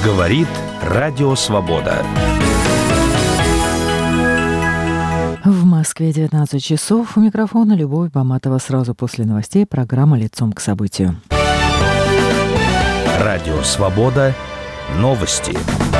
Говорит Радио Свобода. В Москве 19 часов. У микрофона Любовь Баматова. Сразу после новостей программа «Лицом к событию». Радио Свобода. Новости.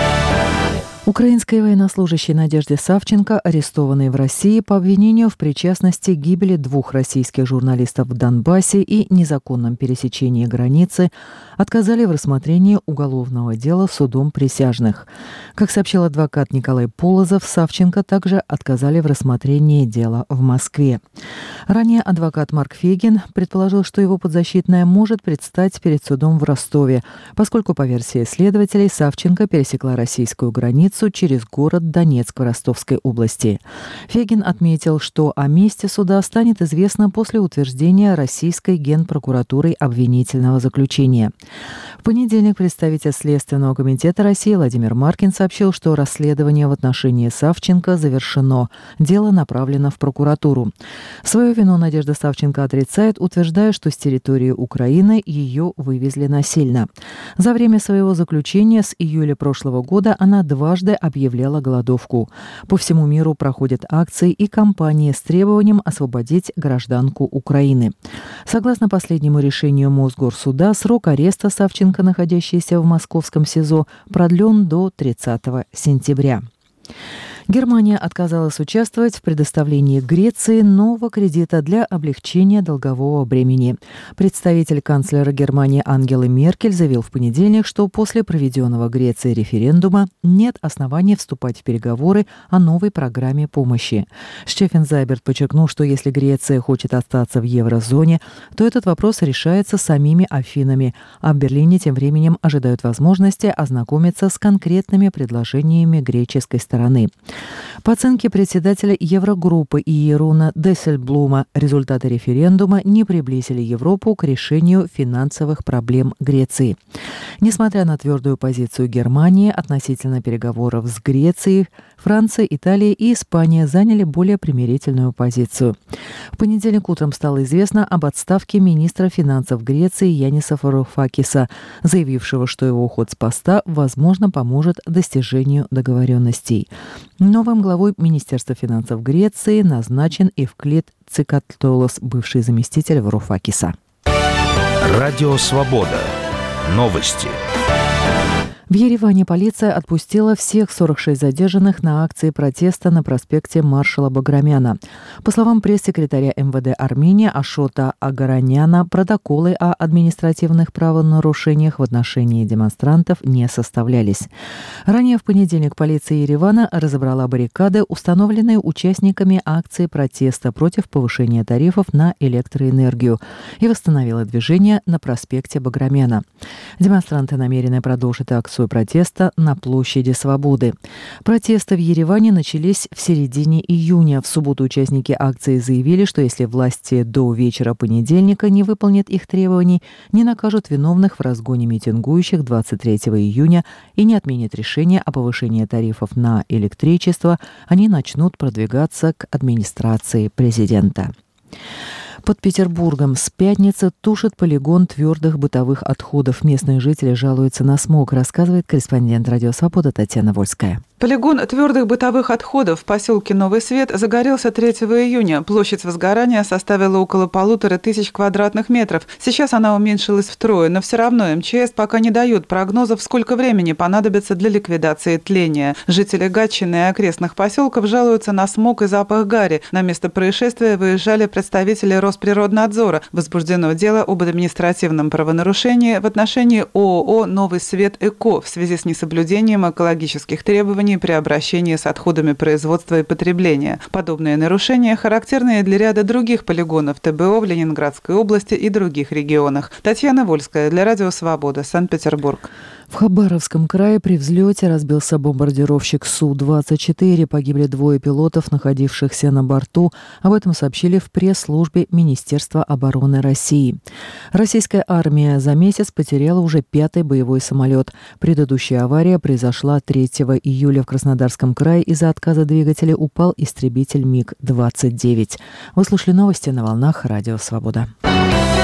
Украинской военнослужащей Надежде Савченко, арестованной в России по обвинению в причастности к гибели 2 российских журналистов в Донбассе и незаконном пересечении границы, отказали в рассмотрении уголовного дела судом присяжных. Как сообщил адвокат Николай Полозов, Савченко также отказали в рассмотрении дела в Москве. Ранее адвокат Марк Фегин предположил, что его подзащитная может предстать перед судом в Ростове, поскольку, по версии следователей, Савченко пересекла российскую границу через город Донецк в Ростовской области. Фегин отметил, что о месте суда станет известно после утверждения российской генпрокуратурой обвинительного заключения. В понедельник представитель Следственного комитета России Владимир Маркин сообщил, что расследование в отношении Савченко завершено. Дело направлено в прокуратуру. Свою вину Надежда Савченко отрицает, утверждая, что с территории Украины ее вывезли насильно. За время своего заключения с июля прошлого года она дважды объявляла голодовку. По всему миру проходят акции и кампании с требованием освободить гражданку Украины. Согласно последнему решению Мосгорсуда, срок ареста Савченко, находящейся в московском СИЗО, продлен до 30 сентября. Германия отказалась участвовать в предоставлении Греции нового кредита для облегчения долгового бремени. Представитель канцлера Германии Ангелы Меркель заявил в понедельник, что после проведенного Грецией референдума нет оснований вступать в переговоры о новой программе помощи. Штефен Зайберт подчеркнул, что если Греция хочет остаться в еврозоне, то этот вопрос решается самими Афинами, а в Берлине тем временем ожидают возможности ознакомиться с конкретными предложениями греческой стороны. По оценке председателя Еврогруппы Иеруна Дейсельблума, результаты референдума не приблизили Европу к решению финансовых проблем Греции. Несмотря на твердую позицию Германии относительно переговоров с Грецией, Франция, Италия и Испания заняли более примирительную позицию. В понедельник утром стало известно об отставке министра финансов Греции Янниса Варухафисса, заявившего, что его уход с поста, возможно, поможет достижению договоренностей. Новым главой Министерства финансов Греции назначен Евклид Цикатолос, бывший заместитель Варухафисса. Радио Свобода. Новости. В Ереване полиция отпустила всех 46 задержанных на акции протеста на проспекте маршала Баграмяна. По словам пресс-секретаря МВД Армении Ашота Агараняна, протоколы о административных правонарушениях в отношении демонстрантов не составлялись. Ранее в понедельник полиция Еревана разобрала баррикады, установленные участниками акции протеста против повышения тарифов на электроэнергию, и восстановила движение на проспекте Баграмяна. Демонстранты намерены продолжить акцию протеста на площади Свободы. Протесты в Ереване начались в середине июня. В субботу участники акции заявили, что если власти до вечера понедельника не выполнят их требований, не накажут виновных в разгоне митингующих 23 июня и не отменят решение о повышении тарифов на электричество, они начнут продвигаться к администрации президента. Под Петербургом с пятницы тушит полигон твердых бытовых отходов. Местные жители жалуются на смог, рассказывает корреспондент «Радио Свобода» Татьяна Вольская. Полигон твердых бытовых отходов в поселке Новый Свет загорелся 3 июня. Площадь возгорания составила около 1500 квадратных метров. Сейчас она уменьшилась втрое, но все равно МЧС пока не дают прогнозов, сколько времени понадобится для ликвидации тления. Жители Гатчины и окрестных поселков жалуются на смог и запах гари. На место происшествия выезжали представители Росприроднадзора. Возбуждено дело об административном правонарушении в отношении ООО «Новый Свет Эко» в связи с несоблюдением экологических требований при обращении с отходами производства и потребления. Подобные нарушения характерны и для ряда других полигонов ТБО в Ленинградской области и других регионах. Татьяна Вольская для Радио Свобода, Санкт-Петербург. В Хабаровском крае при взлете разбился бомбардировщик Су-24. Погибли 2 пилотов, находившихся на борту. Об этом сообщили в пресс-службе Министерства обороны России. Российская армия за месяц потеряла уже 5-й боевой самолет. Предыдущая авария произошла 3 июля в Краснодарском крае. Из-за отказа двигателя упал истребитель МиГ-29. Вы слушали новости на волнах Радио Свобода.